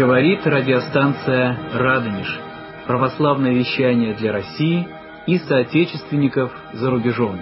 Говорит радиостанция «Радонеж». Православное вещание для России и соотечественников за рубежом.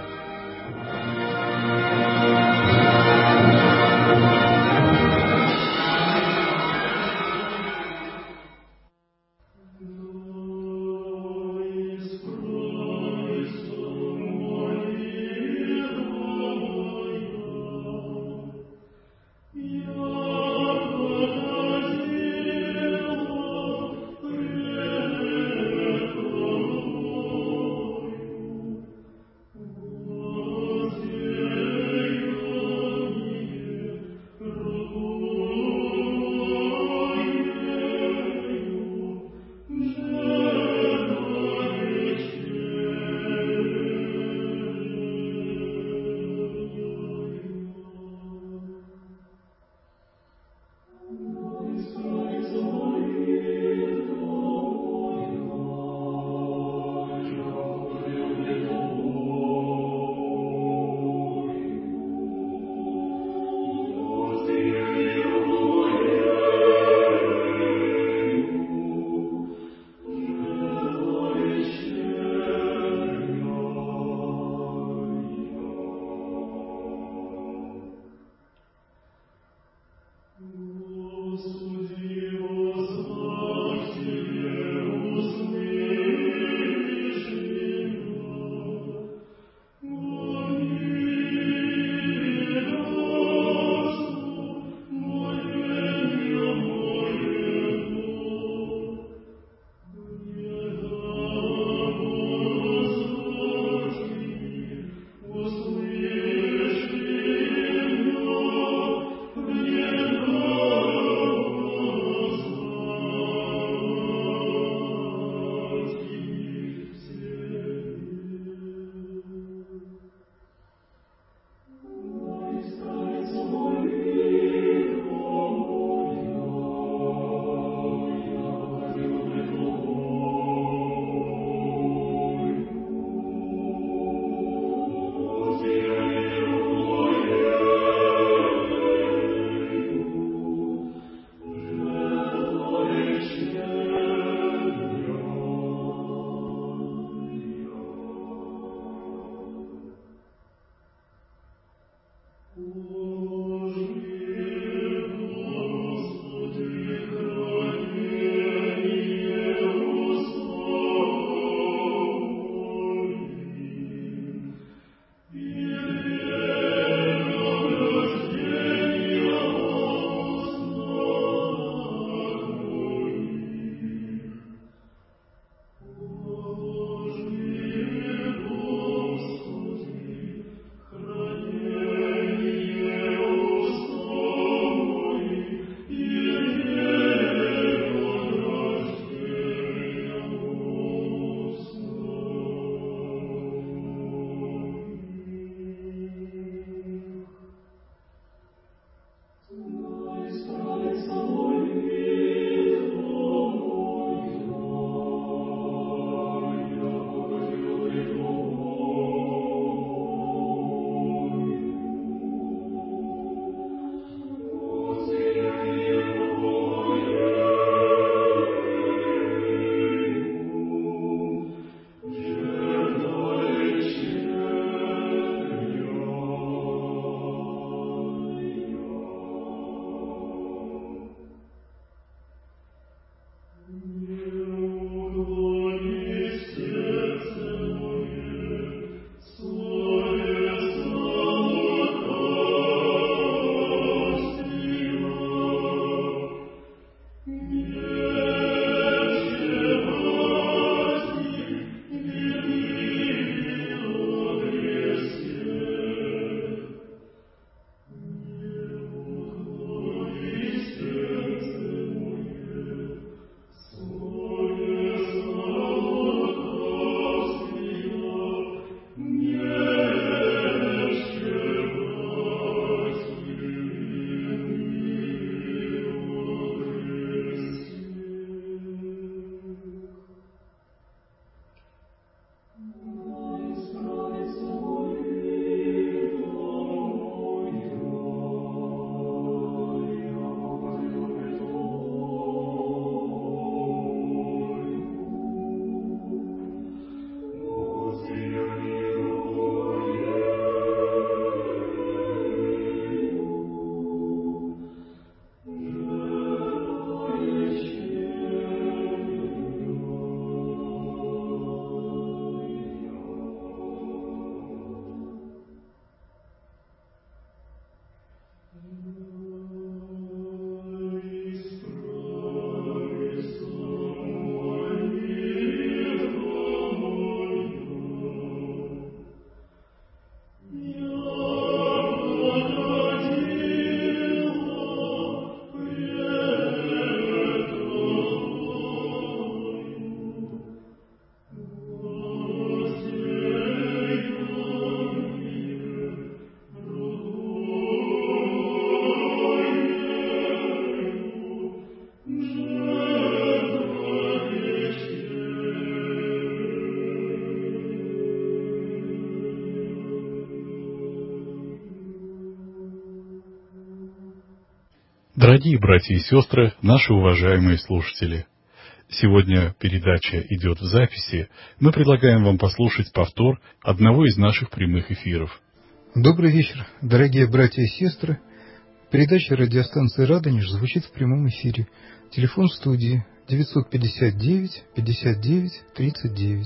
Дорогие братья и сестры, наши уважаемые слушатели, сегодня передача идет в записи. Мы предлагаем вам послушать повтор одного из наших прямых эфиров. Добрый вечер, дорогие братья и сестры. Передача радиостанции «Радонеж» звучит в прямом эфире. Телефон студии 959 59 39.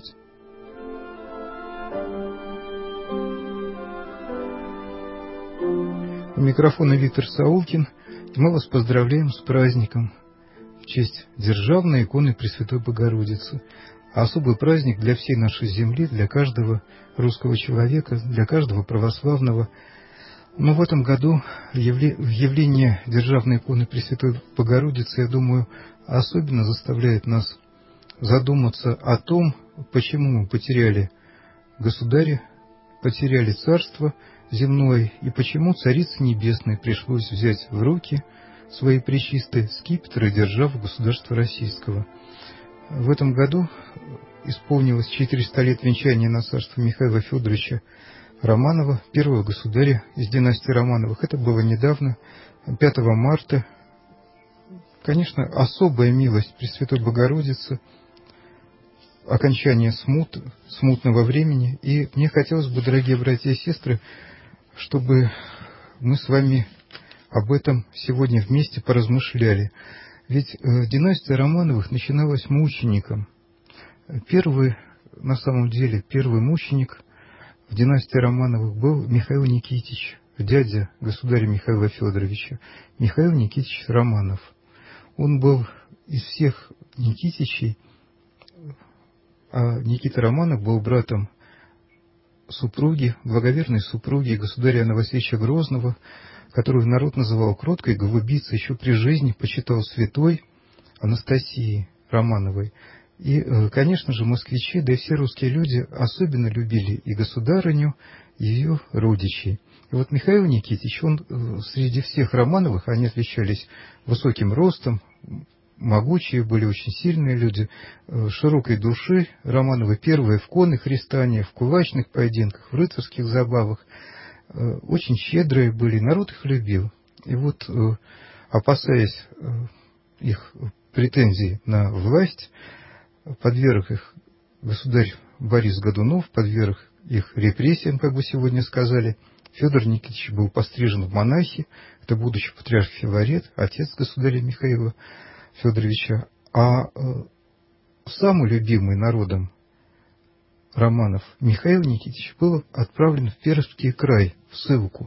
У микрофона Виктор Саулкин. Мы вас поздравляем с праздником в честь Державной иконы Пресвятой Богородицы. А особый праздник для всей нашей земли, для каждого русского человека, для каждого православного. Но в этом году явление Державной иконы Пресвятой Богородицы, я думаю, особенно заставляет нас задуматься о том, почему мы потеряли государя, потеряли царство земное, и почему Царице Небесной пришлось взять в руки свои пречистые скипетры, державу государства российского. В этом году исполнилось 400 лет венчания на царство Михаила Федоровича Романова, первого государя из династии Романовых. Это было недавно, 5 марта. Конечно, особая милость Пресвятой Богородицы, окончание смутного времени. И мне хотелось бы, дорогие братья и сестры, чтобы мы с вами об этом сегодня вместе поразмышляли. Ведь династия Романовых начиналась мучеником. На самом деле, первый мученик в династии Романовых был Михаил Никитич, дядя государя Михаила Федоровича, Михаил Никитич Романов. Он был из всех Никитичей, а Никита Романов был братом супруги, благоверной супруги государя Иоанна Васильевича Грозного, которую народ называл кроткой голубицей, еще при жизни почитал святой Анастасии Романовой. И, конечно же, москвичи, да и все русские люди особенно любили и государыню, и ее родичей. И вот Михаил Никитич, он среди всех Романовых, они отличались высоким ростом, могучие, были очень сильные люди, широкой души. Романовы первые в конных рестаниях, в кулачных поединках, в рыцарских забавах. Очень щедрые были, народ их любил. И вот, опасаясь их претензий на власть, подверг их государь Борис Годунов, подверг их репрессиям, как бы сегодня сказали. Федор Никитич был пострижен в монахи, это будущий патриарх Филарет, отец государя Михаила Федоровича. А самый любимый народом Романов Михаил Никитич был отправлен в Пермский край, в ссылку,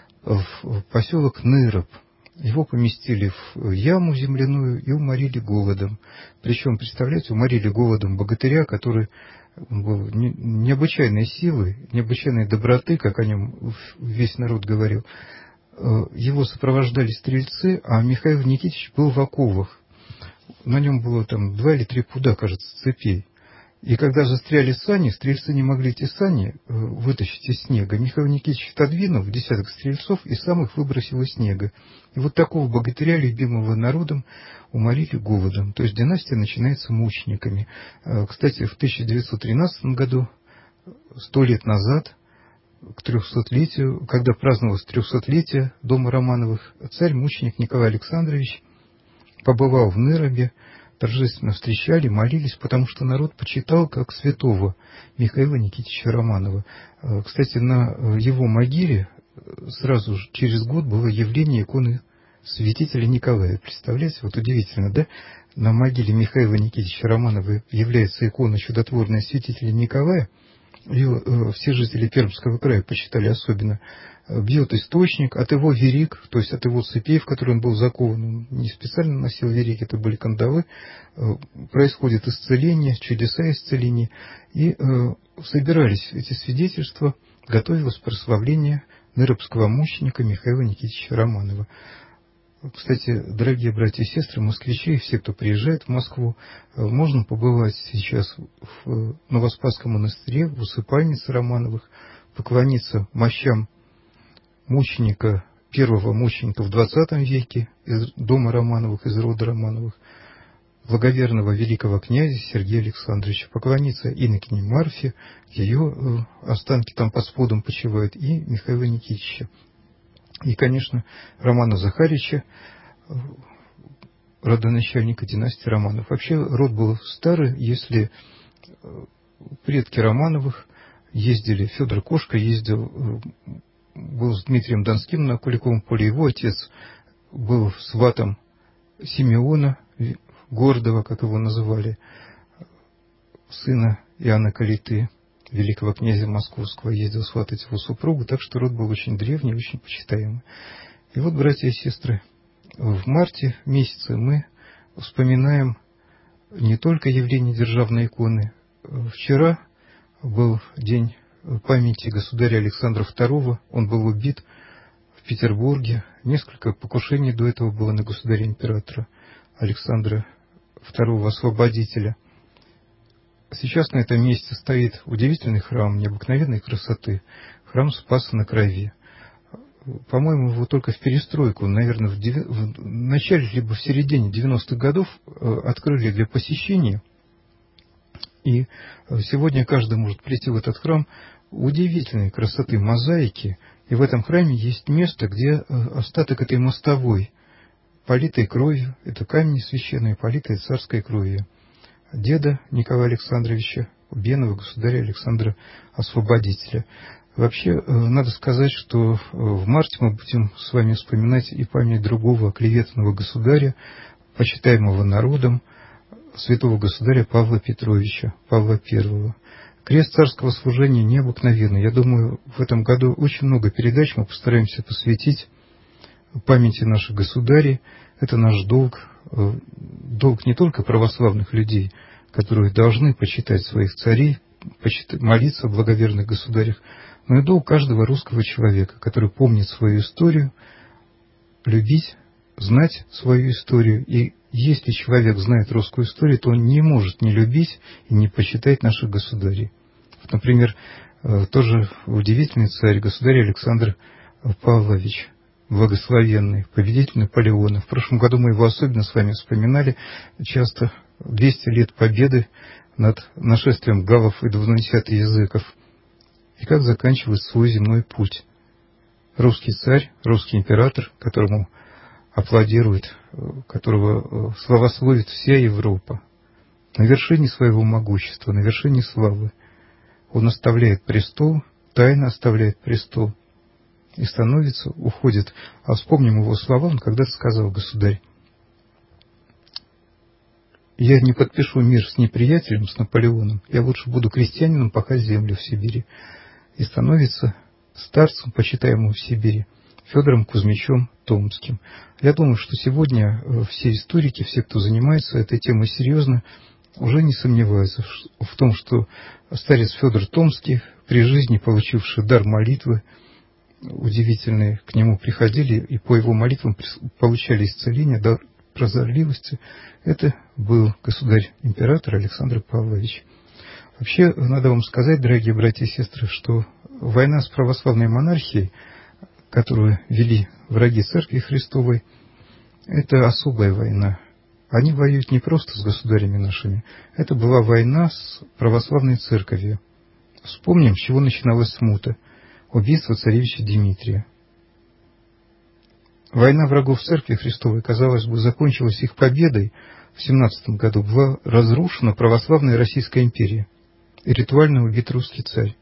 в поселок Ныроб. Его поместили в яму земляную и уморили голодом. Причем, представляете, уморили голодом богатыря, который был необычайной силы, необычайной доброты, как о нем весь народ говорил. Его сопровождали стрельцы, а Михаил Никитич был в оковах. На нем было там 2 или 3 пуда, кажется, цепей. И когда застряли сани, стрельцы не могли эти сани вытащить из снега. Михаил Никитич отодвинул десяток стрельцов и сам их выбросил из снега. И вот такого богатыря, любимого народом, уморили голодом. То есть династия начинается мучениками. Кстати, в 1913 году, 100 лет назад, к 300-летию, когда праздновалось 300-летие дома Романовых, царь-мученик Николай Александрович побывал в Ныробе, торжественно встречали, молились, потому что народ почитал как святого Михаила Никитича Романова. Кстати, на его могиле сразу же через год было явление иконы святителя Николая. Представляете, вот удивительно, да? На могиле Михаила Никитича Романова является икона чудотворная святителя Николая. Ее все жители Пермского края почитали особенно бьет источник, от его вериг, то есть от его цепей, в которые он был закован, он не специально носил вериги, это были кандалы, происходит исцеление, чудеса исцеления, и собирались эти свидетельства, готовилось прославление ныропского мученика Михаила Никитича Романова. Кстати, дорогие братья и сестры, москвичи, все, кто приезжает в Москву, можно побывать сейчас в Новоспасском монастыре, в усыпальнице Романовых, поклониться мощам мученика, первого мученика в XX веке из дома Романовых, из рода Романовых, благоверного великого князя Сергея Александровича, поклониться инокине Марфе, ее останки там под сводом почивают, и Михаила Никитича. И, конечно, Романа Захарича, родоначальника династии Романов. Вообще род был старый, если предки Романовых ездили, Федор Кошка ездил, был с Дмитрием Донским на Куликовом поле, его отец был сватом Симеона Гордого, как его называли, сына Иоанна Калиты, великого князя Московского, ездил сватать его супругу, так что род был очень древний, очень почитаемый. И вот, братья и сестры, в марте месяце мы вспоминаем не только явление державной иконы. Вчера был день памяти государя Александра II, он был убит в Петербурге. Несколько покушений до этого было на государя-императора Александра II, освободителя. Сейчас на этом месте стоит удивительный храм необыкновенной красоты, храм Спаса на Крови. По-моему, его только в перестройку, наверное, в начале либо в середине 90-х годов открыли для посещения. И сегодня каждый может прийти в этот храм удивительной красоты мозаики. И в этом храме есть место, где остаток этой мостовой, политой кровью, это камни священные, политые царской кровью деда Николая Александровича, убиенного государя Александра Освободителя. Вообще, надо сказать, что в марте мы будем с вами вспоминать и память другого оклеветанного государя, почитаемого народом, святого государя Павла Петровича, Павла I. Крест царского служения необыкновенный. Я думаю, в этом году очень много передач мы постараемся посвятить памяти наших государей. Это наш долг, долг не только православных людей, которые должны почитать своих царей, молиться о благоверных государях, но и долг каждого русского человека, который помнит свою историю, любить, знать свою историю. И если человек знает русскую историю, то он не может не любить и не почитать наших государей. Вот, например, тоже удивительный царь, государь Александр Павлович, благословенный, победитель Наполеона. В прошлом году мы его особенно с вами вспоминали часто. 200 лет победы над нашествием галлов и 20 языков. И как заканчивается свой земной путь. Русский царь, русский император, которому аплодирует, которого славословит вся Европа. На вершине своего могущества, на вершине славы. Он оставляет престол, тайно оставляет престол. И становится, уходит. А вспомним его слова, он когда-то сказал: государь, я не подпишу мир с неприятелем, с Наполеоном, я лучше буду крестьянином пахать землю в Сибири. И становится старцем, почитаемым в Сибири, Федором Кузьмичем Томским. Я думаю, что сегодня все историки, все, кто занимается этой темой серьезно, уже не сомневаются в том, что старец Федор Томский, при жизни получивший дар молитвы, удивительные, к нему приходили и по его молитвам получали исцеление, дар прозорливости. Это был государь-император Александр Павлович. Вообще, надо вам сказать, дорогие братья и сестры, что война с православной монархией, которую вели враги Церкви Христовой, это особая война. Они воюют не просто с государями нашими. Это была война с православной церковью. Вспомним, с чего начиналась смута. Убийство царевича Дмитрия. Война врагов Церкви Христовой, казалось бы, закончилась их победой. В 17 году была разрушена православная Российская империя и ритуально убит русский царь.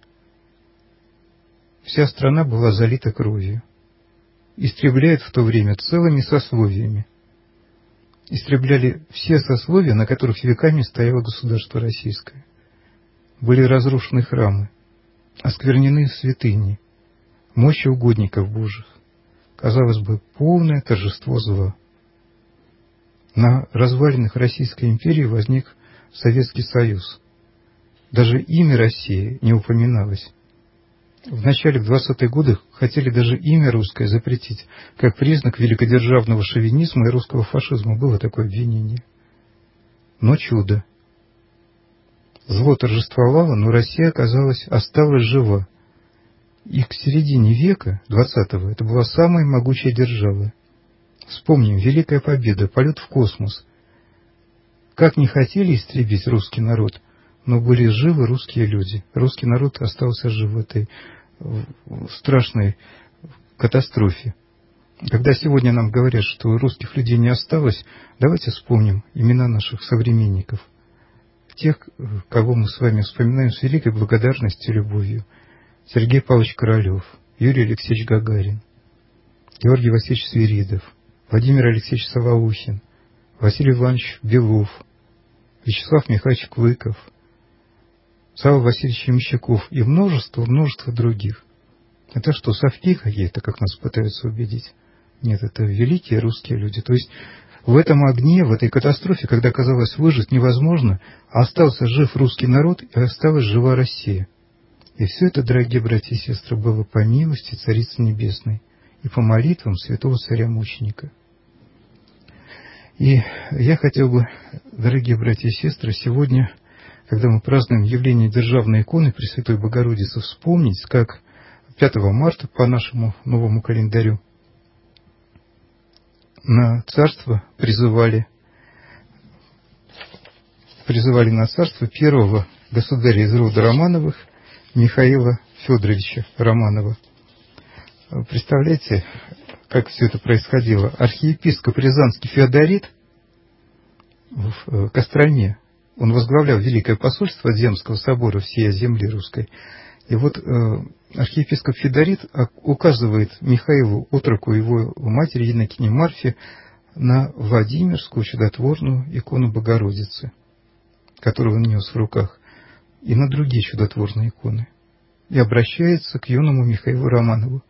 Вся страна была залита кровью. Истребляет в то время целыми сословиями. Истребляли все сословия, на которых веками стояло государство российское. Были разрушены храмы, осквернены святыни, мощи угодников Божьих. Казалось бы, полное торжество зла. На развалинах Российской империи возник Советский Союз. Даже имя России не упоминалось. В начале 20-х годов хотели даже имя русское запретить, как признак великодержавного шовинизма и русского фашизма. Было такое обвинение. Но чудо. Зло торжествовало, но Россия, осталась жива. И к середине века 20-го это была самая могучая держава. Вспомним, Великая Победа, полет в космос. Как не хотели истребить русский народ, но были живы русские люди. Русский народ остался жив в этой страшной катастрофе. Когда сегодня нам говорят, что русских людей не осталось, давайте вспомним имена наших современников. Тех, кого мы с вами вспоминаем с великой благодарностью и любовью. Сергей Павлович Королев, Юрий Алексеевич Гагарин, Георгий Васильевич Свиридов, Владимир Алексеевич Солоухин, Василий Иванович Белов, Вячеслав Михайлович Клыков, Савва Васильевич Ямщиков и множество других. Это что, совки какие-то, как нас пытаются убедить? Нет, это великие русские люди. То есть в этом огне, в этой катастрофе, когда казалось выжить невозможно, остался жив русский народ и осталась жива Россия. И все это, дорогие братья и сестры, было по милости Царицы Небесной и по молитвам святого царя-мученика. И я хотел бы, дорогие братья и сестры, сегодня, когда мы празднуем явление державной иконы Пресвятой Богородицы, вспомнить, как 5 марта по нашему новому календарю на царство призывали на царство первого государя из рода Романовых, Михаила Федоровича Романова. Представляете, как все это происходило? Архиепископ Рязанский Феодорит в Костроме, он возглавлял Великое посольство Земского собора всей земли русской. И вот архиепископ Феодорит указывает Михаилу, отроку его матери инокине Марфе, на Владимирскую чудотворную икону Богородицы, которую он нес в руках, и на другие чудотворные иконы. И обращается к юному Михаилу Романову.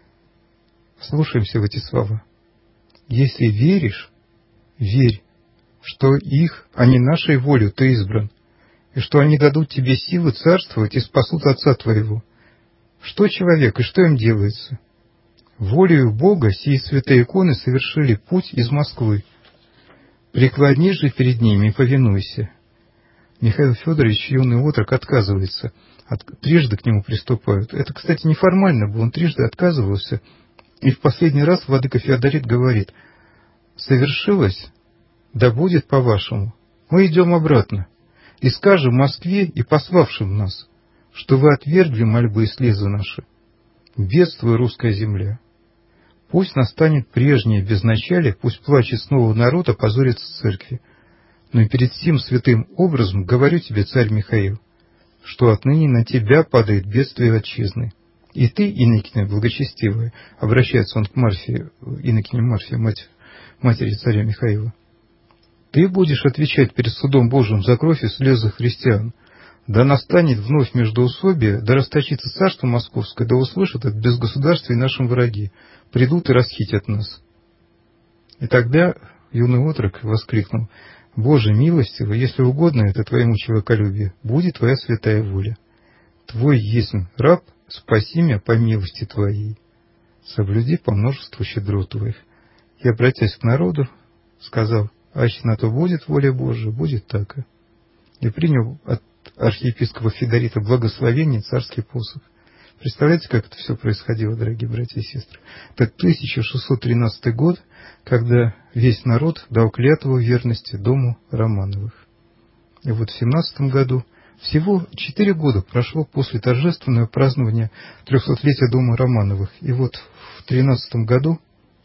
Слушаемся в эти слова. «Если веришь, верь, что их, а не нашей волю, ты избран, и что они дадут тебе силы царствовать и спасут отца твоего. Что человек и что им делается? Волею Бога сии святые иконы совершили путь из Москвы. Преклонись же перед ними и повинуйся». Михаил Федорович, юный отрок, отказывается. Трижды к нему приступают. Это, кстати, неформально было, он трижды отказывался. И в последний раз владыка Феодорит говорит: «Совершилось, да будет по-вашему. Мы идем обратно и скажем Москве и пославшим нас, что вы отвергли мольбы и слезы наши. Бедствуй, русская земля. Пусть настанет прежнее безначалие, пусть плачет снова народ, опозорится церкви. Но и перед сим святым образом говорю тебе, царь Михаил, что отныне на тебя падает бедствие отчизны. И ты, инокиня благочестивая», обращается он к Марфе, инокине Марфе, матери царя Михаила, «ты будешь отвечать перед судом Божиим за кровь и слезы христиан. Да настанет вновь междоусобие, да расточится царство московское, да услышат от безгосударствия нашим враги, придут и расхитят нас». И тогда юный отрок воскликнул: «Боже милостивый, если угодно это твоему человеколюбию, будет твоя святая воля. Твой есть раб, спаси меня по милости твоей. Соблюди по множеству щедрот твоих». И, обратясь к народу, сказал: «Аще на то будет воля Божия, будет так». И принял от архиепископа Феодорита благословение, царский посох. Представляете, как это все происходило, дорогие братья и сестры? Это 1613 год, когда весь народ дал клятву верности дому Романовых. И вот в 17 году, всего 4 года прошло после торжественного празднования 300-летия дома Романовых. И вот в 13 году,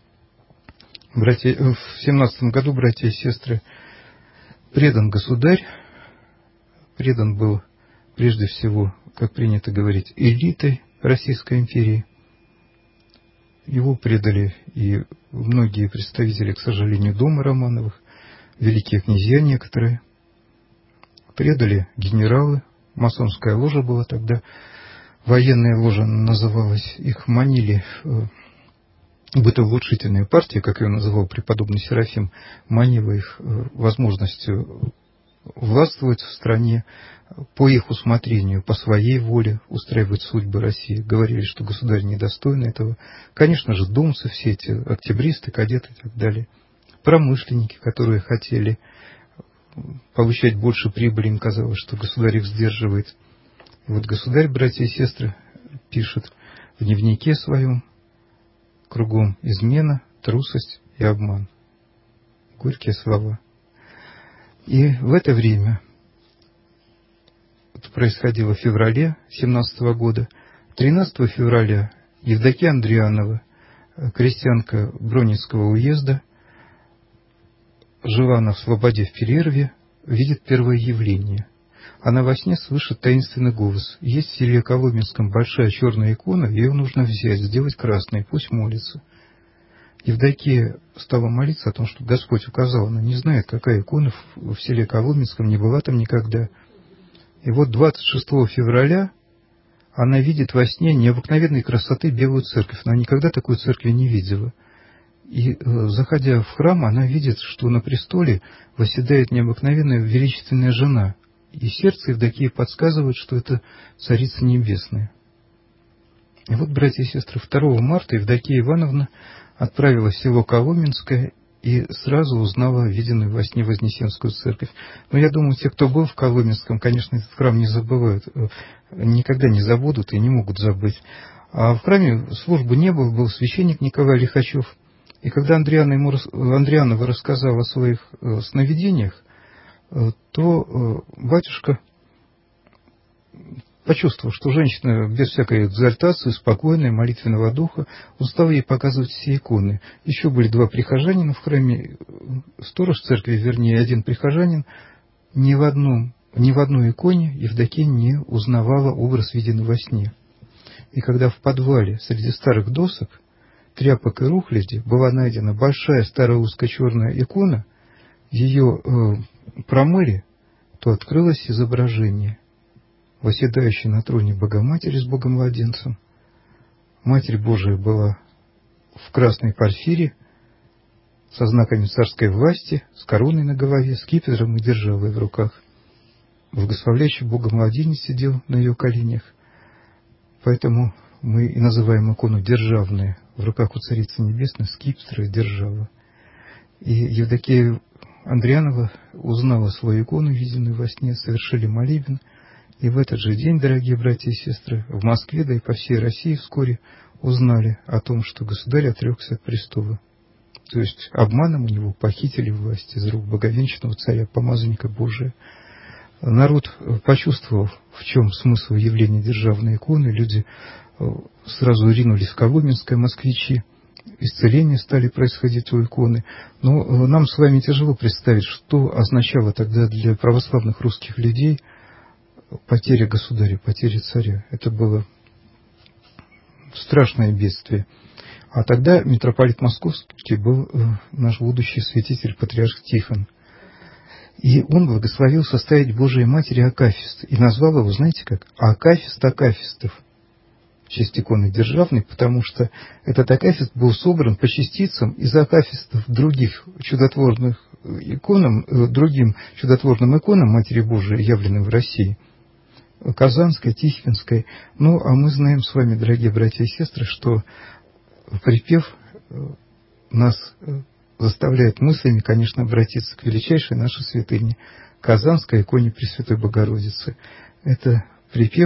в 17 году, братья и сестры, предан государь, предан был прежде всего, как принято говорить, элитой Российской империи. Его предали и многие представители, к сожалению, дома Романовых, великие князья некоторые, предали генералы, масонская ложа была тогда военная ложа называлась, их манили, бытоулучшительная партия, как ее называл преподобный Серафим, манила их возможностью властвовать в стране по их усмотрению, по своей воле устраивать судьбы России. Говорили, что государь недостоин этого. Конечно же, думцы, все эти октябристы, кадеты и так далее. Промышленники, которые хотели получать больше прибыли, им казалось, что государь их сдерживает. И вот государь, братья и сестры, пишет в дневнике своем: кругом измена, трусость и обман. Горькие слова. И в это время, это происходило в феврале 17 года, 13 февраля Евдокия Андрианова, крестьянка Бронницкого уезда, жила она в Слободе в Перерве, видит первое явление. Она во сне слышит таинственный голос. Есть в селе Коломенском большая черная икона, ее нужно взять, сделать красной, пусть молится. Евдокия стала молиться о том, что Господь указал. Она не знает, какая икона в селе Коломенском, не была там никогда. И вот 26 февраля она видит во сне необыкновенной красоты белую церковь. Она никогда такой церкви не видела. И, заходя в храм, она видит, что на престоле восседает необыкновенная величественная жена. И сердце Евдокии подсказывает, что это Царица Небесная. И вот, братья и сестры, 2 марта Евдокия Ивановна отправилась в село Коломенское и сразу узнала виденную во сне Вознесенскую церковь. Но я думаю, те, кто был в Коломенском, конечно, этот храм не забывают, никогда не забудут и не могут забыть. А в храме службы не было, был священник Николай Лихачев. И когда Андрианова рассказала о своих сновидениях, то батюшка почувствовал, что женщина без всякой экзальтации, спокойная, молитвенного духа, он стал ей показывать все иконы. Еще были 2 прихожанина в храме, сторож церкви, вернее, 1 прихожанин. Ни в одной иконе Евдокия не узнавала образ, виденный во сне. И когда в подвале среди старых досок, тряпок и рухляди была найдена большая старая узкая черная икона, ее промыли, то открылось изображение восседающей на троне Богоматери с Богомладенцем. Матерь Божия была в красной парфире, со знаками царской власти, с короной на голове, скипетром и державой в руках. Благословляющий Богомладенец сидел на ее коленях. Поэтому мы и называем икону державной. В руках у Царицы Небесной скипетр и держава. И Евдокия Андрианова узнала свою икону, виденную во сне, совершили молебен. И в этот же день, дорогие братья и сестры, в Москве, да и по всей России вскоре узнали о том, что государь отрекся от престола. То есть обманом у него похитили власть из рук боговенчанного царя, помазанника Божия. Народ почувствовал, в чем смысл явления державной иконы. Люди сразу ринулись в Коломенское, москвичи. Исцеления стали происходить у иконы. Но нам с вами тяжело представить, что означало тогда для православных русских людей потеря государя, потеря царя. Это было страшное бедствие. А тогда митрополит Московский был наш будущий святитель, патриарх Тихон. И он благословил составить Божией Матери акафист. И назвал его, знаете как? Акафист акафистов. В честь иконы державной, потому что этот акафист был собран по частицам из акафистов других чудотворных иконам, другим чудотворным иконам Матери Божией, явленным в России. Казанской, Тихвинской. Ну, а мы знаем с вами, дорогие братья и сестры, что припев нас заставляет мыслями, конечно, обратиться к величайшей нашей святыне, Казанской иконе Пресвятой Богородицы. Это припев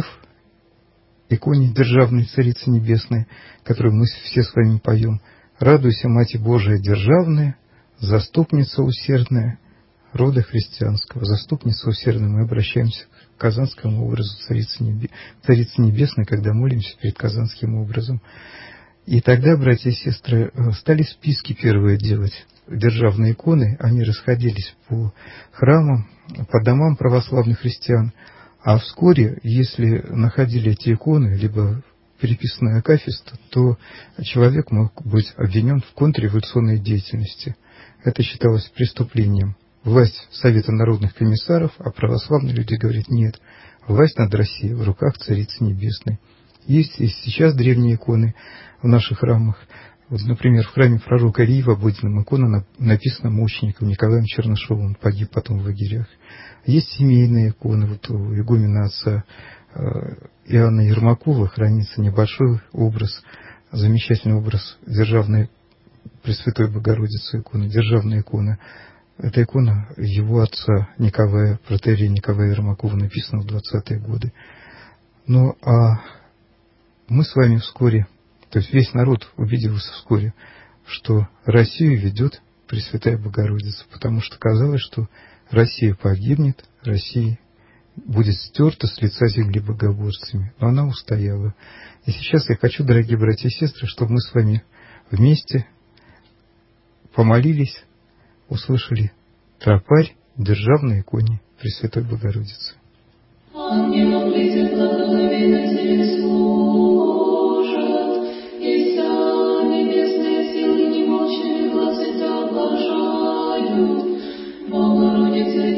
иконе державной Царицы Небесной, которую мы все с вами поем. «Радуйся, Мать Божия державная, заступница усердная рода христианского». Заступница усердная, мы обращаемся к казанскому образу Царицы Небесной, когда молимся перед казанским образом. И тогда, братья и сестры, стали списки первые делать. Державные иконы, они расходились по храмам, по домам православных христиан. А вскоре, если находили эти иконы, либо переписанный акафист, то человек мог быть обвинен в контрреволюционной деятельности. Это считалось преступлением. Власть Совета народных комиссаров, а православные люди говорят: нет, власть над Россией в руках Царицы Небесной. Есть и сейчас древние иконы в наших храмах. Вот, например, в храме пророка Ильи в Обыденном икона написана мучеником Николаем Чернышевым, он погиб потом в лагерях. Есть семейные иконы. Вот у игумена отца Иоанна Ермакова хранится небольшой образ, замечательный образ державной Пресвятой Богородицы иконы, державная икона. Эта икона его отца Николая, протоиерея Николая Ермакова, написана в 20-е годы. Ну, а мы с вами вскоре, то есть весь народ убедился вскоре, что Россию ведет Пресвятая Богородица, потому что казалось, что Россия погибнет, Россия будет стерта с лица земли богоборцами. Но она устояла. И сейчас я хочу, дорогие братья и сестры, чтобы мы с вами вместе помолились, услышали тропарь державной иконе Пресвятой Богородицы. Ангелом придет благословенный тебе служат, и вся небесные силы немощными глазы тебя облажают. Богородице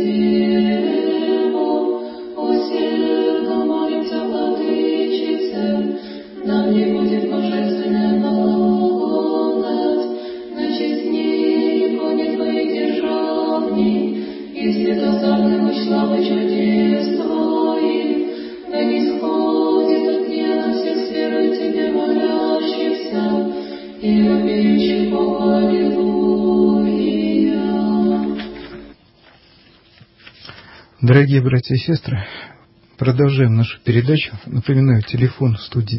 Дева, усердно молимся, Владычице, нам не будет божественная благодать, начестней иконе твоей державней, и святозарной мощь славы чудес твоих, да нисходит от нее на всех с верой тебе молящихся, и вопиющих Богу аллилуйя. Дорогие братья и сестры, продолжаем нашу передачу. Напоминаю, телефон в студии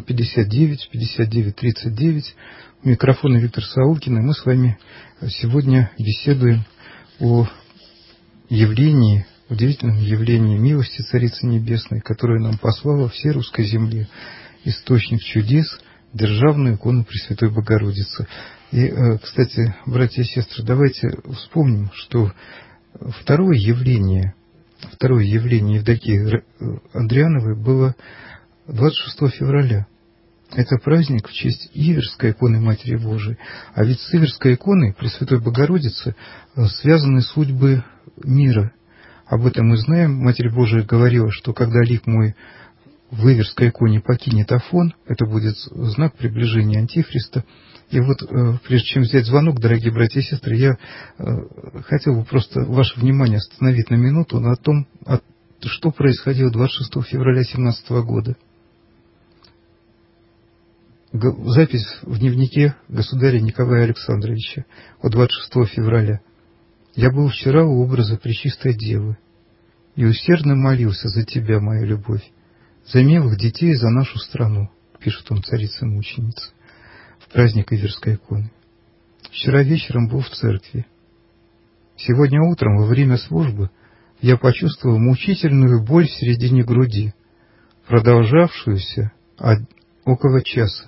959-59-39. У микрофона Виктор Саулкин, и мы с вами сегодня беседуем о явлении, удивительном явлении милости Царицы Небесной, которую нам послала всей русской земле, источник чудес, державную икону Пресвятой Богородицы. И, кстати, братья и сестры, давайте вспомним, что второе явление Евдокии Андриановой было 26 февраля. Это праздник в честь Иверской иконы Матери Божией. А ведь с Иверской иконой Пресвятой Богородицы связаны судьбы мира. Об этом мы знаем. Матерь Божия говорила, что когда лик мой в Иверской иконе покинет Афон, это будет знак приближения Антихриста. И вот, прежде чем взять звонок, дорогие братья и сестры, я хотел бы просто ваше внимание остановить на минуту на том, что происходило 26 февраля 2017 года. Запись в дневнике государя Николая Александровича от 26 февраля. «Я был вчера у образа Пречистой Девы и усердно молился за тебя, моя любовь, за милых детей и за нашу страну», пишет он царице-мученице в праздник Иверской иконы. «Вчера вечером был в церкви. Сегодня утром во время службы я почувствовал мучительную боль в середине груди, продолжавшуюся около часа.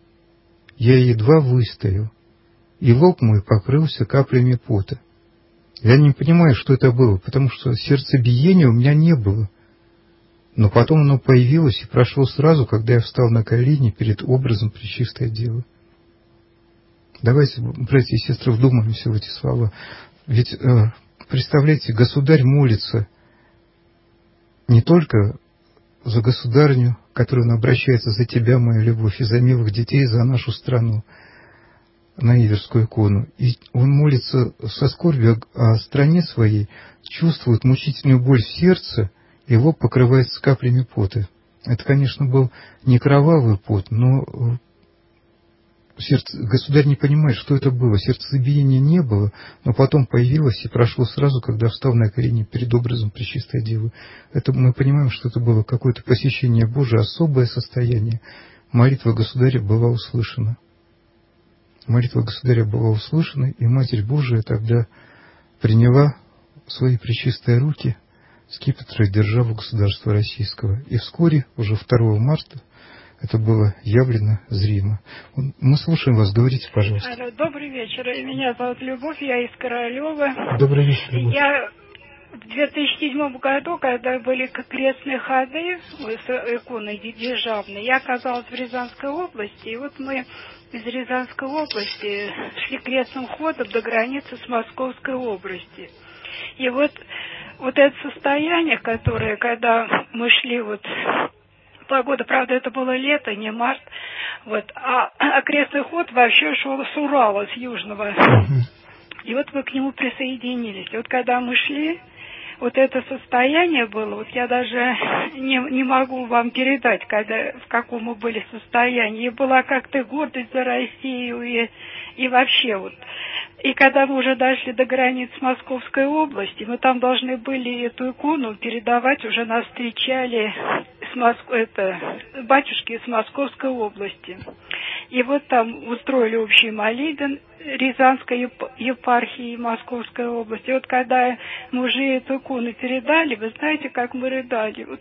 Я едва выстоял, и лоб мой покрылся каплями пота. Я не понимаю, что это было, потому что сердцебиения у меня не было. Но потом оно появилось и прошло сразу, когда я встал на колени перед образом Пречистой Девы». Давайте, братья и сестры, вдумаемся в эти слова. Ведь, представляете, государь молится не только за государню, которую он обращается, за тебя, моя любовь, и за милых детей, и за нашу страну, на Иверскую икону. И он молится со скорбью о стране своей, чувствует мучительную боль в сердце, и лоб покрывается каплями пота. Это, конечно, был не кровавый пот, но государь не понимает, что это было. Сердцебиения не было, но потом появилось и прошло сразу, когда встал на колени перед образом Пречистой Девы. Это мы понимаем, что это было какое-то посещение Божие, особое состояние. Молитва государя была услышана. Молитва государя была услышана, и Матерь Божия тогда приняла в свои пречистые руки скипетр и державу государства российского. И вскоре, уже 2 марта, это было явлено зримо. Мы слушаем вас, говорите, пожалуйста. Алло, добрый вечер. Меня зовут Любовь, я из Королева. Добрый вечер, Любовь. Я в 2007 году, когда были крестные ходы с иконой державной, я оказалась в Рязанской области, и вот мы из Рязанской области шли крестным ходом до границы с Московской областью. И вот это состояние, которое, когда мы шли вот погода. Правда, это было лето, не март. Вот. А крестный ход вообще шел с Урала, с Южного. И вот вы к нему присоединились. И вот когда мы шли, вот это состояние было, вот я даже не могу вам передать, в каком мы были состоянии. И была как-то гордость за Россию, и вообще вот. И когда мы уже дошли до границ Московской области, мы там должны были эту икону передавать, уже нас встречали батюшки из Московской области. И вот там устроили общий молебен Рязанской епархии и Московской области. И вот когда мы уже эту икону передали, вы знаете, как мы рыдали. Вот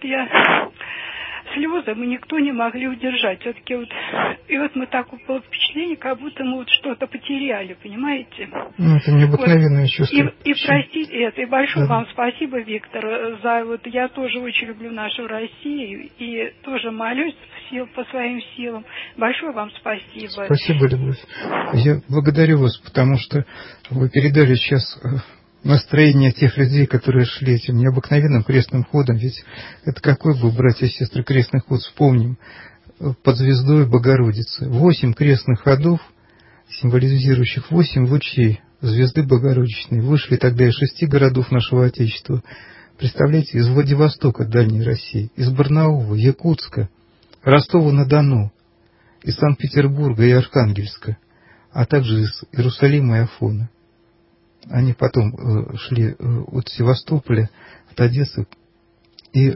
слезы мы никто не могли удержать. Все-таки вот, и вот мы такое было впечатление, как будто мы вот что-то потеряли, понимаете? Ну, это необыкновенное вот. чувство. И простите это. И большое вам спасибо, Виктор, за вот. Я тоже очень люблю нашу Россию и тоже молюсь по своим силам. Большое вам спасибо. Спасибо, Любовь. Я благодарю вас, потому что вы передали сейчас настроение тех людей, которые шли этим необыкновенным крестным ходом. Ведь это какой был, братья и сестры, крестный ход, вспомним, под звездой Богородицы. 8 крестных ходов, символизирующих 8 лучей звезды Богородичной, вышли тогда из 6 городов нашего Отечества. Представляете, из Владивостока, Дальней России, из Барнаула, Якутска, Ростова-на-Дону, из Санкт-Петербурга и Архангельска, а также из Иерусалима и Афона. Они потом шли от Севастополя от Одессы, и,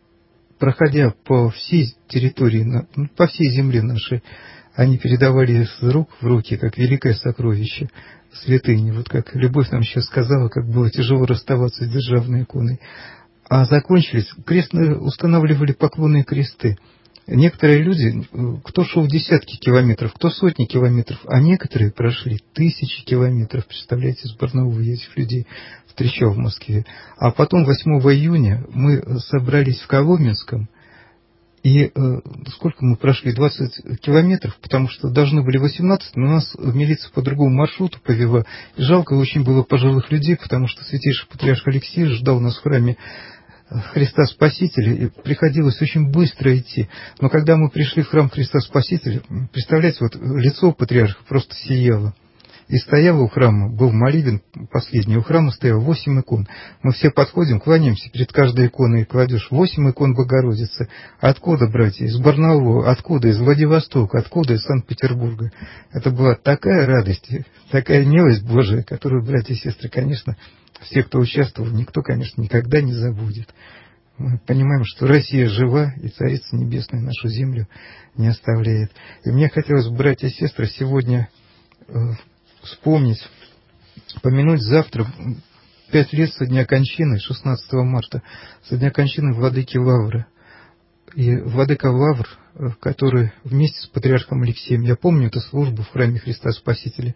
проходя по всей территории, по всей земле нашей, они передавали из рук в руки, как великое сокровище, святыни. Вот как Любовь нам сейчас сказала, как было тяжело расставаться с державной иконой. А закончились, устанавливали поклонные кресты. Некоторые люди, кто шел десятки километров, кто сотни километров, а некоторые прошли 1000 километров. Представляете, с Барнаула я этих людей встречал в Москве. А потом 8 июня мы собрались в Коломенском, и сколько мы прошли? 20 километров, потому что должны были 18, но нас милиция по другому маршруту повела. И жалко очень было пожилых людей, потому что святейший патриарх Алексей ждал нас в храме Христа Спасителя, и приходилось очень быстро идти. Но когда мы пришли в храм Христа Спасителя, представляете, вот лицо патриарха просто сияло. И стояло у храма, был молебен последний, у храма стояло 8 икон. Мы все подходим, кланяемся, перед каждой иконой кладешь 8 икон Богородицы. Откуда, братья? Из Барнаула, откуда? Из Владивостока, откуда? Из Санкт-Петербурга. Это была такая радость, такая милость Божия, которую, братья и сестры, конечно, все, кто участвовал, никто, конечно, никогда не забудет. Мы понимаем, что Россия жива, и Царица Небесная нашу землю не оставляет. И мне хотелось, братья и сестры, сегодня вспомнить, помянуть завтра 5 лет со дня кончины, 16 марта, со дня кончины владыки Лавра. И владыка Лавр, который вместе с патриархом Алексеем, я помню эту службу в храме Христа Спасителя.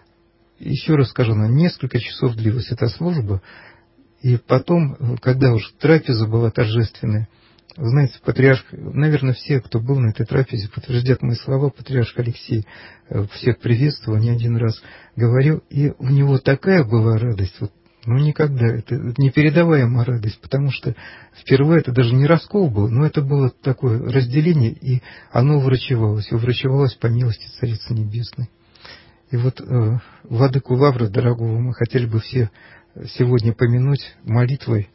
Еще раз скажу, на несколько часов длилась эта служба, и потом, когда уж трапеза была торжественная, вы знаете, патриарх, наверное, все, кто был на этой трапезе, подтвердят мои слова, патриарх Алексей всех приветствовал, не один раз говорил, и у него такая была радость, вот, никогда, это непередаваемая радость, потому что впервые это даже не раскол был, но это было такое разделение, и оно врачевалось, и врачевалось по милости Царицы Небесной. И вот владыку Лавра, дорогого, мы хотели бы все сегодня помянуть молитвой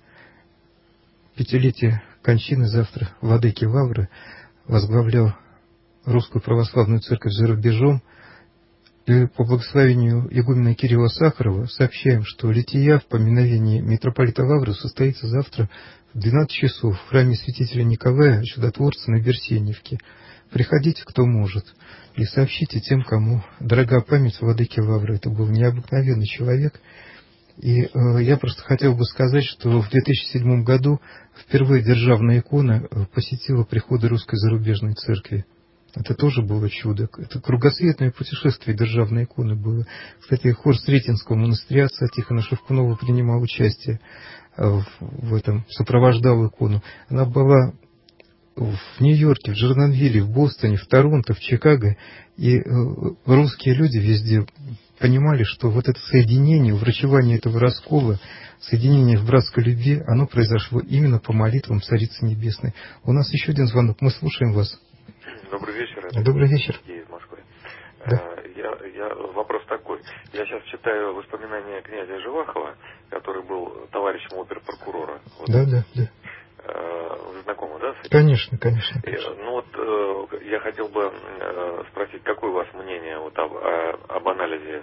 5-летия кончины завтра владыки Лавры. Возглавлял Русскую Православную Церковь за рубежом. И по благословению игумена Кирилла Сахарова сообщаем, что лития в поминовении митрополита Лавры состоится завтра в 12 часов в храме святителя Николая Чудотворца на Берсеневке. Приходите, кто может, и сообщите тем, кому дорога память владыки Лавры. Это был необыкновенный человек. И я просто хотел бы сказать, что в 2007 году впервые державная икона посетила приходы Русской зарубежной церкви. Это тоже было чудо. Это кругосветное путешествие державной иконы было. Кстати, хор Сретенского монастыря отца Тихона Шевкунова принимал участие в этом, сопровождал икону. Она была в Нью-Йорке, в Джернонвилле, в Бостоне, в Торонто, в Чикаго, и русские люди везде понимали, что вот это соединение, уврачевание этого раскола, соединение в братской любви, оно произошло именно по молитвам Царицы Небесной. У нас еще один звонок, мы слушаем вас. Добрый вечер. Добрый вечер. Сергей из Москвы. Да. Вопрос такой. Я сейчас читаю воспоминания князя Живахова, который был товарищем обер-прокурора. Вот. Да. Вы знакомы, да? С этим? Конечно. Ну вот я хотел бы спросить, какое у вас мнение вот об анализе?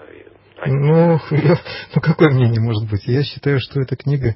Какое мнение может быть? Я считаю, что эта книга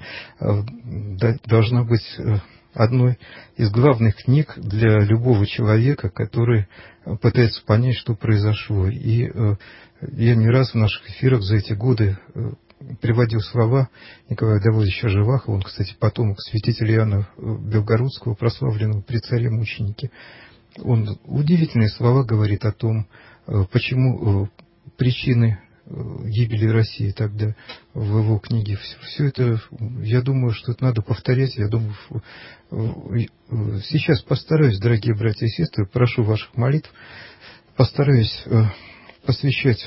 должна быть одной из главных книг для любого человека, который пытается понять, что произошло. И я не раз в наших эфирах за эти годы приводил слова Николая Давыдовича Живахова, он, кстати, потомок святителя Иоанна Белгородского, прославленного при царе-мученике. Он удивительные слова говорит о том, почему причины гибели России тогда в его книге. Все это, я думаю, что это надо повторять. Я думаю, сейчас постараюсь, дорогие братья и сестры, прошу ваших молитв, постараюсь посвящать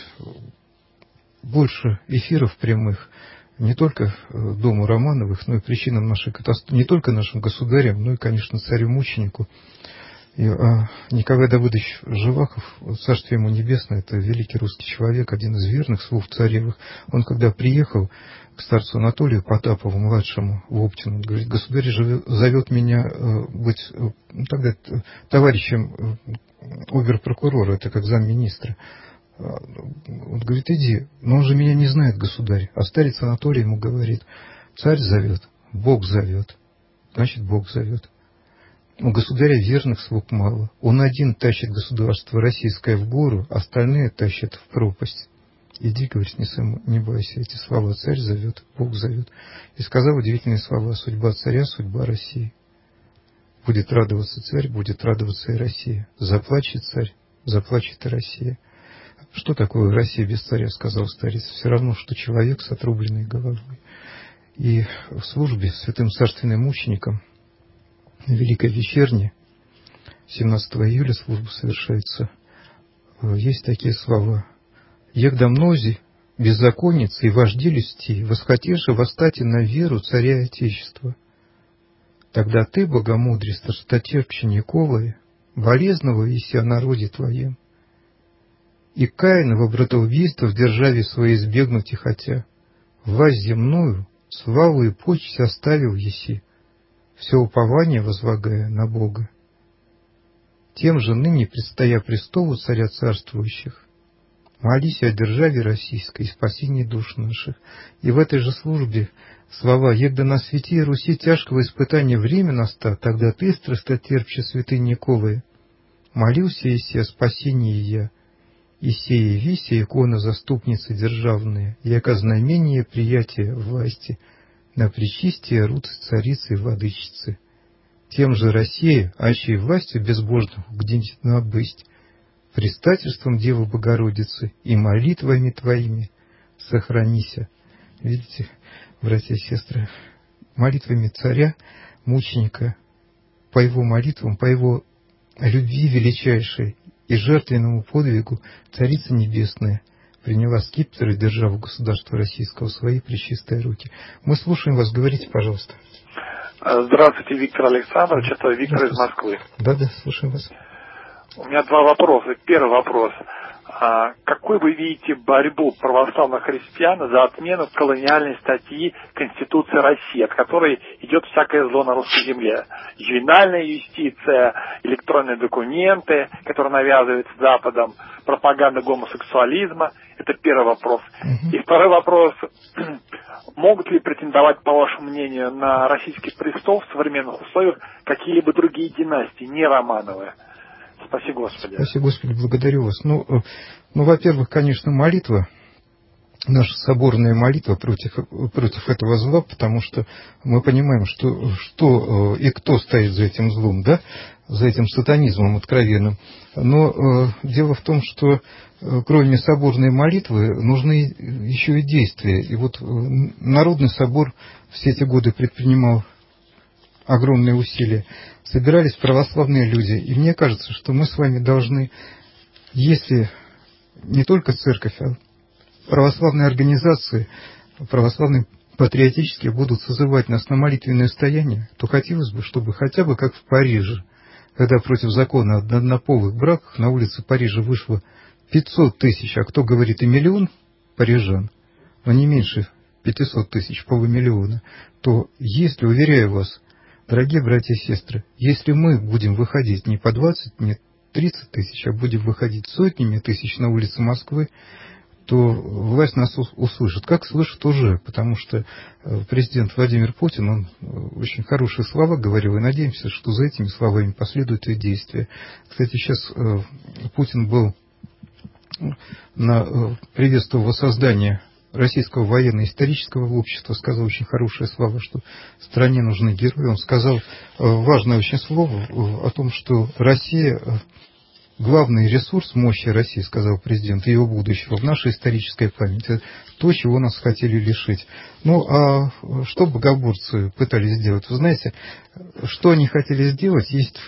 больше эфиров прямых не только дому Романовых, но и причинам нашей катастрофы, не только нашим государям, но и, конечно, царю-мученику. Николай Давыдович Живахов, царствие ему небесное, это великий русский человек, один из верных слуг царевых. Он, когда приехал к старцу Анатолию Потапову, младшему, в Оптину, он говорит: государь зовет меня быть тогда товарищем обер-прокурора, это как замминистра. Он говорит: иди. Но он же меня не знает, государь. А старец Анатолий ему говорит: царь зовет, Бог зовет. Значит, Бог зовет. У государя верных слуг мало. Он один тащит государство российское в гору, остальные тащат в пропасть. Иди, говорит, не бойся. Эти слова: царь зовет, Бог зовет. И сказал удивительные слова: судьба царя, судьба России. Будет радоваться царь, будет радоваться и Россия. Заплачет царь, заплачет и Россия. Что такое Россия без царя, сказал старец. Все равно, что человек с отрубленной головой. И в службе святым царственным мученикам на Великой Вечерне 17 июля служба совершается. Есть такие слова: «Егда мнози, беззаконницы и вожди листи, восхотеши восстати на веру царя и Отечества. Тогда ты, богомудрый, страстотерпче Николае, болезного еси о народе твоем, и каиного братоубийства в державе своей избегнуть и хотя, власть земную, славу и почесть оставил еси, все упование возлагая на Бога. Тем же ныне, предстоя престолу царя царствующих, молись о державе российской и спасении душ наших». И в этой же службе слова: «Егда на святей Руси тяжкого испытания время наста, тогда ты, страстотерпче святый Николае, молился еси о спасении я, и сея вися икона заступницы державные, яко знамение приятия власти, на пречистие руд царицы и владычицы. Тем же Россия, аще властью безбожных где-нибудь набысть, предстательством Девы Богородицы и молитвами твоими сохранися». Видите, братья и сестры, молитвами царя, мученика, по его молитвам, по его любви величайшей и жертвенному подвигу Царица Небесная приняла скипетр и державу государства российского в свои пречистые руки. Мы слушаем вас, говорите, пожалуйста. Здравствуйте, Виктор Александрович, это Виктор из Москвы. Да, слушаем вас. У меня два вопроса. Первый вопрос. Какой вы видите борьбу православных христиан за отмену колониальной статьи Конституции России, от которой идет всякое зло на русской земле? Ювенальная юстиция, электронные документы, которые навязываются Западом, пропаганда гомосексуализма. Это первый вопрос. И второй вопрос. Могут ли претендовать, по вашему мнению, на российский престол в современных условиях какие-либо другие династии, не Романовы? Спаси Господи. Спаси Господи, благодарю вас. Во-первых, конечно, молитва, наша соборная молитва против этого зла, потому что мы понимаем, что и кто стоит за этим злом, да, за этим сатанизмом откровенным. Но дело в том, что кроме соборной молитвы нужны еще и действия. И вот Народный собор все эти годы предпринимал огромные усилия. собирались православные люди. И мне кажется, что мы с вами должны, если не только церковь, а православные организации, православные патриотические будут созывать нас на молитвенное стояние, то хотелось бы, чтобы хотя бы как в Париже, когда против закона о однополых браках на улице Парижа вышло 500 тысяч, а кто говорит и миллион парижан, но не меньше 500 тысяч, полумиллиона, то если, уверяю вас, дорогие братья и сестры, если мы будем выходить не по 20, не 30 тысяч, а будем выходить сотнями тысяч на улицы Москвы, то власть нас услышит. Как слышит уже, потому что президент Владимир Путин, он очень хорошие слова говорил, и надеемся, что за этими словами последуют и действия. Кстати, сейчас Путин был приветствовал воссоздание Российского военно-исторического общества, сказал очень хорошие слова, что стране нужны герои. Он сказал важное очень слово о том, что Россия... Главный ресурс мощи России, сказал президент, ее будущего в нашей исторической памяти, то, чего нас хотели лишить. Ну, а что богоборцы пытались сделать? Вы знаете, что они хотели сделать? Есть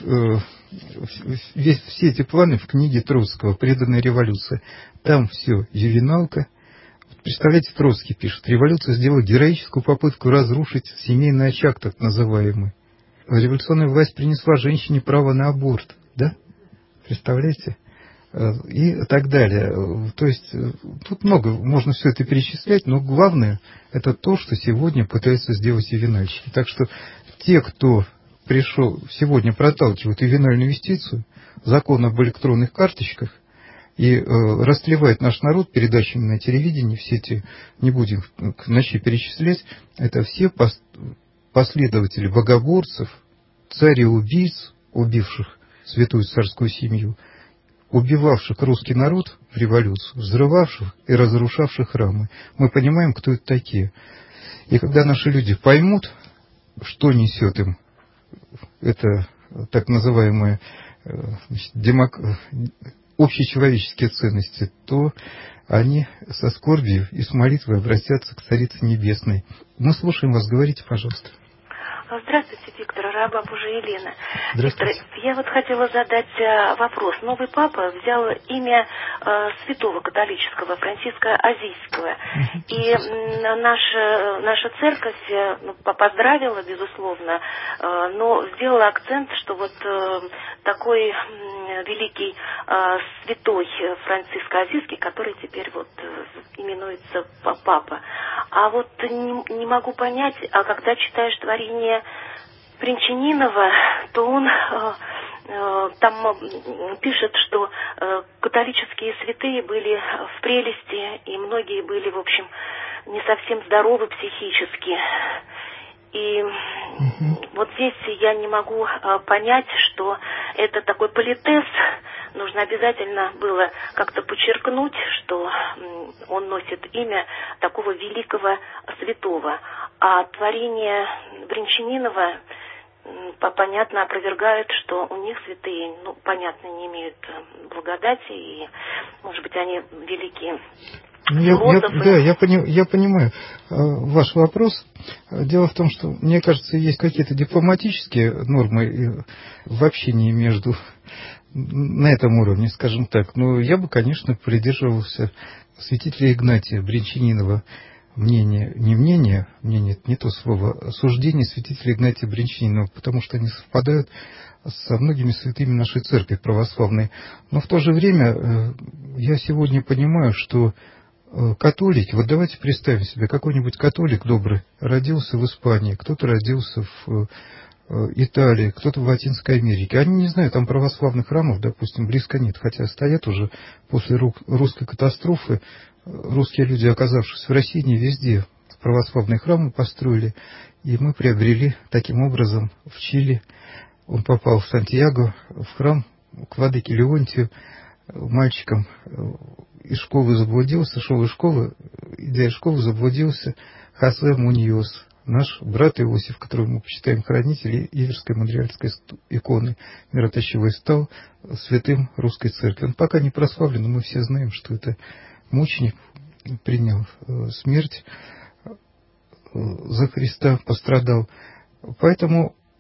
все эти планы в книге Троцкого «Преданная революция». Там все ювеналка. Представляете, Троцкий пишет: революция сделала героическую попытку разрушить семейный очаг, так называемый. Революционная власть принесла женщине право на аборт, да? Представляете? И так далее. То есть тут много, можно все это перечислять, но главное это то, что сегодня пытаются сделать ювенальщики. Так что те, кто пришел сегодня проталкивают ювенальную инвестицию, закон об электронных карточках, и растлевает наш народ передачами на телевидении, все эти, не будем к ночи перечислять, это все последователи богоборцев, царей-убийц, убивших святую царскую семью, убивавших русский народ в революцию, взрывавших и разрушавших храмы. Мы понимаем, кто это такие. И когда наши люди поймут, что несет им это так называемые общечеловеческие ценности, то они со скорбью и с молитвой обратятся к Царице Небесной. Мы слушаем вас, говорите, пожалуйста. Здравствуйте, Виктор, раба Божия Елена. Здравствуйте. Виктор, я вот хотела задать вопрос. Новый папа взял имя святого католического Франциска Азийского. И наша церковь поздравила, безусловно, но сделала акцент, что вот такой великий святой Франциск Азийский, который теперь вот именуется папа. А вот не могу понять, а когда читаешь творение Бринчанинова, то он там пишет, что католические святые были в прелести, и многие были, в общем, не совсем здоровы психически. И вот здесь я не могу понять, что это такой политез. Нужно обязательно было как-то подчеркнуть, что он носит имя такого великого святого. А творение Бринчанинова, понятно, опровергают, что у них святые, понятно, не имеют благодати, и, может быть, они великие философы. Я понимаю ваш вопрос. Дело в том, что, мне кажется, есть какие-то дипломатические нормы в общении между на этом уровне, скажем так. Но я бы, конечно, придерживался святителя Игнатия Бринчанинова мнение это не то слово, суждение святителя Игнатия Бринчанинова, потому что они совпадают со многими святыми нашей церкви православной. Но в то же время я сегодня понимаю, что католики, вот давайте представим себе, какой-нибудь католик добрый родился в Испании, кто-то родился в Италии, кто-то в Латинской Америке. Они не знают, там православных храмов, допустим, близко нет, хотя стоят уже после русской катастрофы. Русские люди, оказавшись в России, не везде православные храмы построили, и мы приобрели таким образом в Чили. Он попал в Сантьяго, в храм к владыке Леонтию, мальчиком из школы заблудился, шел из школы, идя из школы, заблудился Хосе Муньос, наш брат Иосиф, которого мы почитаем хранитель Иверской Монреальской иконы мироточивой, стал святым русской церкви. Он пока не прославлен, но мы все знаем, что это мученик, принял смерть за Христа, пострадал. Поэтому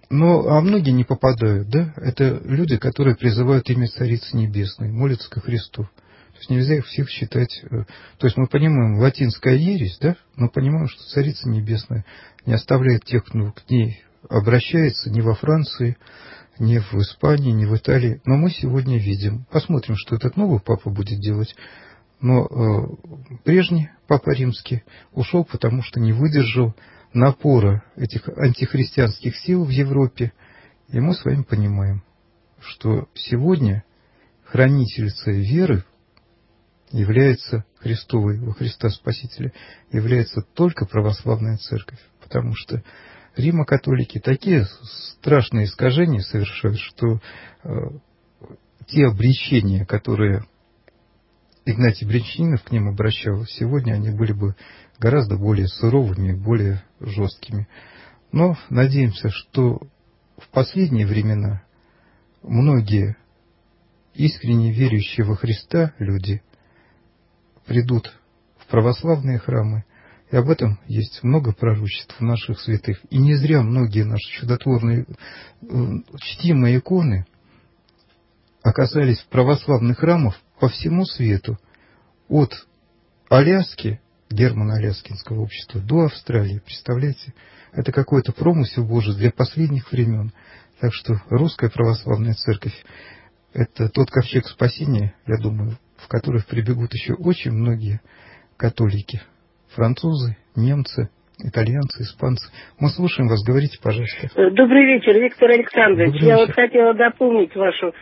А многие не попадают, да? Это люди, которые призывают имя Царицы Небесной, молятся ко Христу. То есть нельзя их всех считать... То есть мы понимаем, латинская ересь, да? Мы понимаем, что Царица Небесная не оставляет тех, кто к ней обращается ни во Франции, ни в Испании, ни в Италии. Но мы сегодня видим. Посмотрим, что этот новый папа будет делать. Но прежний папа римский ушел, потому что не выдержал напора этих антихристианских сил в Европе. И мы с вами понимаем, что сегодня хранительницей веры является Христовой, во Христа Спасителя, является только православная церковь. Потому что римокатолики такие страшные искажения совершают, что те обличения, которые Игнатий Брянчанинов к ним обращал, сегодня они были бы гораздо более суровыми, более жесткими. Но надеемся, что в последние времена многие искренне верующие во Христа люди придут в православные храмы, и об этом есть много пророчеств наших святых. И не зря многие наши чудотворные чтимые иконы оказались в православных храмах по всему свету, от Аляски, Германа Аляскинского общества, до Австралии. Представляете? Это какой-то промысел Божий для последних времен. Так что русская православная церковь — это тот ковчег спасения, я думаю, в который прибегут еще очень многие католики. Французы, немцы, итальянцы, испанцы. Мы слушаем вас. Говорите, пожалуйста. Добрый вечер, Виктор Александрович. Добрый вечер. Я хотела дополнить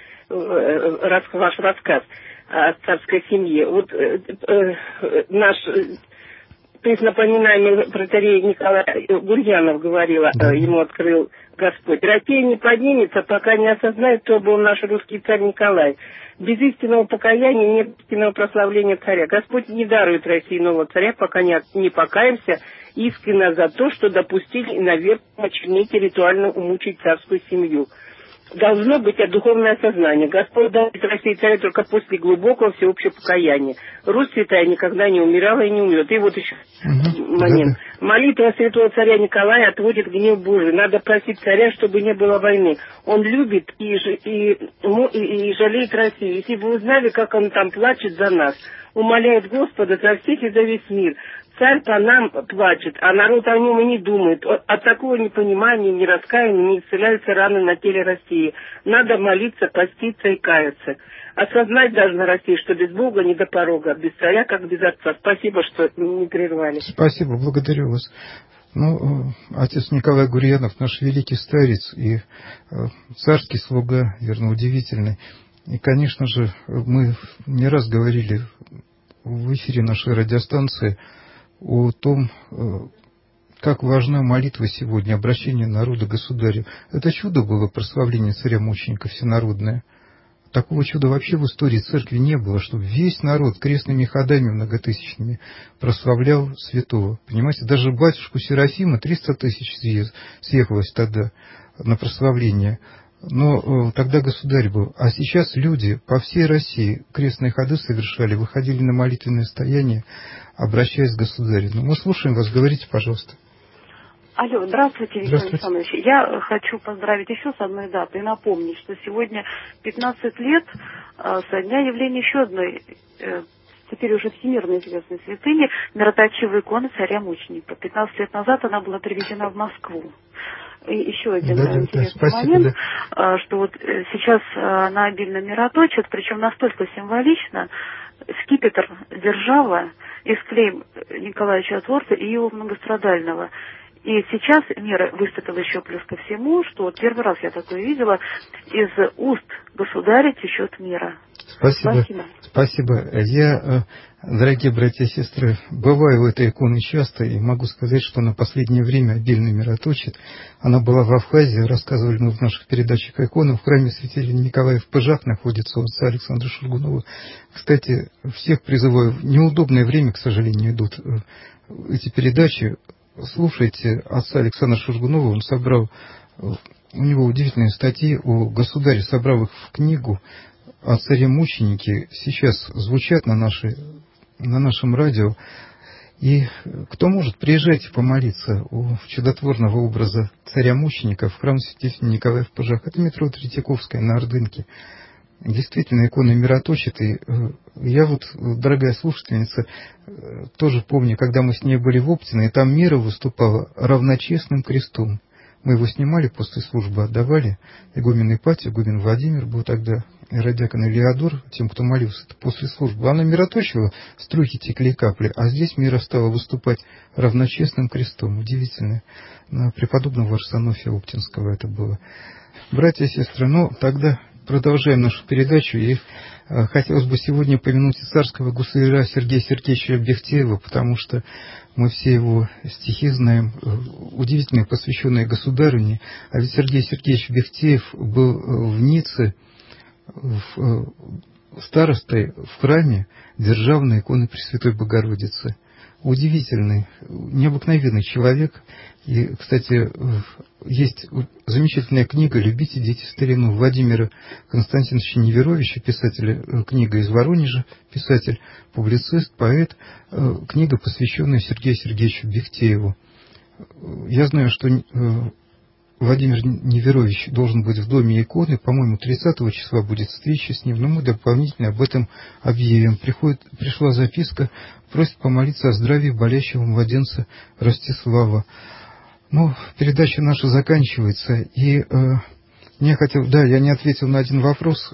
ваш рассказ о царской семье. Наш преснопоминаемый протоиерей Николай Гурьянов говорил, ему открыл Господь: Россия не поднимется, пока не осознает, кто был наш русский царь Николай. Без истинного покаяния нет истинного прославления царя. Господь не дарует России нового царя, пока не покаемся искренне за то, что допустили и наверх очернить и ритуально умучить царскую семью. Должно быть духовное сознание. Господь дал России царя только после глубокого всеобщего покаяния. Русь святая никогда не умирала и не умрет. И вот еще момент. Молитва святого царя Николая отводит гнев Божий. Надо просить царя, чтобы не было войны. Он любит и жалеет Россию. Если бы вы знали, как он там плачет за нас, умоляет Господа за всех и за весь мир. Царь по нам плачет, а народ о нем и не думает. От такого непонимания, нераскаяния не исцеляются раны на теле России. Надо молиться, поститься и каяться. Осознать должна Россия, что без Бога не до порога, без царя, как без отца. Спасибо, что не прервали. Спасибо, благодарю вас. Отец Николай Гурьянов, наш великий старец и царский слуга, верно, удивительный. И, конечно же, мы не раз говорили в эфире нашей радиостанции о том, как важна молитва сегодня, обращение народа к государю. Это чудо было, прославление царя-мученика всенародное. Такого чуда вообще в истории церкви не было, чтобы весь народ крестными ходами многотысячными прославлял святого. Понимаете, даже батюшку Серафима 300 тысяч съехалось тогда на прославление. Но тогда государь был. А сейчас люди по всей России крестные ходы совершали, выходили на молитвенное стояние, обращаясь к государю. Мы слушаем вас, говорите, пожалуйста. Алло, здравствуйте, Виктор Александрович. Я хочу поздравить еще с одной датой и напомнить, что сегодня 15 лет со дня явления еще одной, теперь уже всемирно известной святыни, мироточивой иконы царя-мученика. 15 лет назад она была привезена в Москву. И еще один интересный момент, что вот сейчас она обильно мироточит, причем настолько символично: скипетр держава из клейм Николая Чудотворца и его многострадального. И сейчас мир выступил еще плюс ко всему, что вот первый раз я такое видела: из уст государя течет мира. Спасибо. Я, дорогие братья и сестры, бываю в этой иконе часто и могу сказать, что на последнее время обильно мироточит. Она была в Абхазии, рассказывали мы в наших передачах иконы. В храме святителя Николая в Пыжах находится отца Александра Шульгунова. Кстати, всех призываю, в неудобное время, к сожалению, идут эти передачи. Слушайте отца Александра Шульгунова, он собрал, у него удивительные статьи о государе, собрал их в книгу о царе-мученике. Сейчас звучат на нашем радио. И кто может, приезжайте помолиться у чудотворного образа царя-мученика в храм святителя Николая в Пожах. Это метро Третьяковская на Ордынке. Действительно, икона мироточит. И я вот, дорогая слушательница, тоже помню, когда мы с ней были в Оптино, и там Мира выступала равночестным крестом. Мы его снимали, после службы отдавали. Игумен Ипатий, игумен Владимир был тогда, и радиакон Илеодор, тем, кто молился, это после службы. Она мироточила, струйки текли капли, а здесь Мира стала выступать равночестным крестом. Удивительно. На преподобного Арсенофия Оптинского это было. Братья и сестры, тогда продолжаем нашу передачу. И хотелось бы сегодня упомянуть царского гусаря Сергея Сергеевича Бехтеева, потому что мы все его стихи знаем, удивительные, посвященные государыне. А ведь Сергей Сергеевич Бехтеев был в Ницце старостой в храме державной иконы Пресвятой Богородицы. Удивительный, необыкновенный человек. И, кстати, есть замечательная книга «Любите, дети, старину» Владимира Константиновича Неверовича, писателя, книга из Воронежа, писатель, публицист, поэт, книга, посвященная Сергею Сергеевичу Бехтееву. Я знаю, что Владимир Неверович должен быть в доме иконы, по-моему, 30 числа будет встреча с ним, но мы дополнительно об этом объявим. Пришла записка, просит помолиться о здравии болящего младенца Ростислава. Передача наша заканчивается, и я не ответил на один вопрос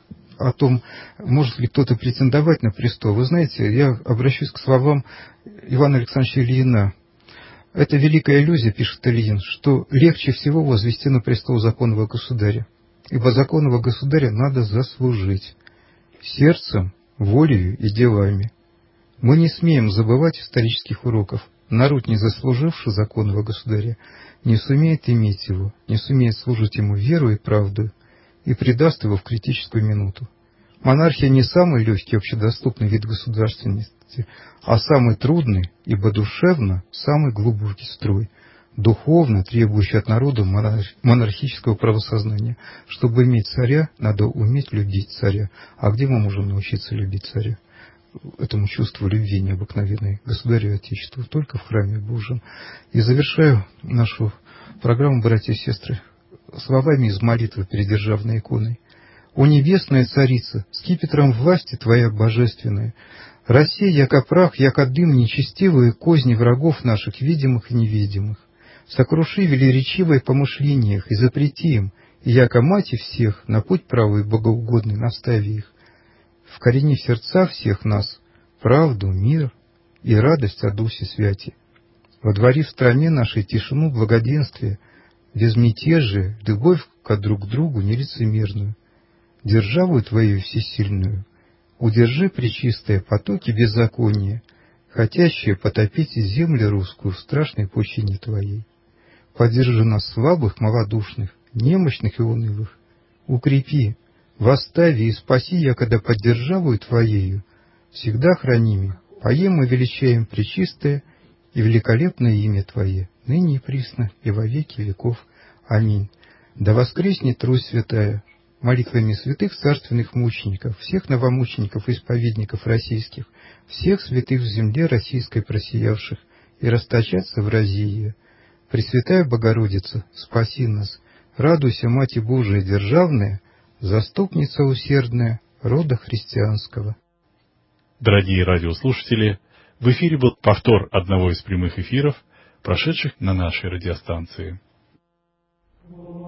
о том, может ли кто-то претендовать на престол. Вы знаете, я обращусь к словам Ивана Александровича Ильина. Это великая иллюзия, пишет Ильин, что легче всего возвести на престол законного государя, ибо законного государя надо заслужить сердцем, волею и делами. Мы не смеем забывать исторических уроков. Народ, не заслуживший законного государя, не сумеет иметь его, не сумеет служить ему веру и правду, и предаст его в критическую минуту. Монархия не самый легкий общедоступный вид государственности, а самый трудный, ибо душевно самый глубокий строй, духовно требующий от народа монархического правосознания. Чтобы иметь царя, надо уметь любить царя. А где мы можем научиться любить царя? Этому чувству любви необыкновенной государю и Отечеству только в храме Божьем. И завершаю нашу программу, братья и сестры, словами из молитвы перед державной иконой. «О небесная царица, скипетром власти твоя божественная, Россия, яко прах, яко дым, нечестивые козни врагов наших, видимых и невидимых. Сокруши велеречивое помышлениях и запрети им, и яко мати всех, на путь правый и богоугодный настави их. Вкорени в сердца всех нас правду, мир и радость о Дусе Святи. Водвори в стране нашей тишину благоденствия, безмятежие, любовь друг к другу нелицемерную. Державу Твою всесильную удержи, пречистые потоки беззакония, хотящие потопить землю русскую в страшной пучине Твоей. Поддержи нас слабых, малодушных, немощных и унылых. Укрепи, восстави и спаси, якогда под державою Твоею, всегда храними, поем и величаем пречистое и великолепное имя Твое, ныне и присно, и во веки веков. Аминь. Да воскреснет Русь святая, молитвами святых царственных мучеников, всех новомучеников и исповедников российских, всех святых в земле российской просиявших, и расточаться в разие. Пресвятая Богородица, спаси нас, радуйся, Мати Божия державная, заступница усердная рода христианского». Дорогие радиослушатели, в эфире был повтор одного из прямых эфиров, прошедших на нашей радиостанции.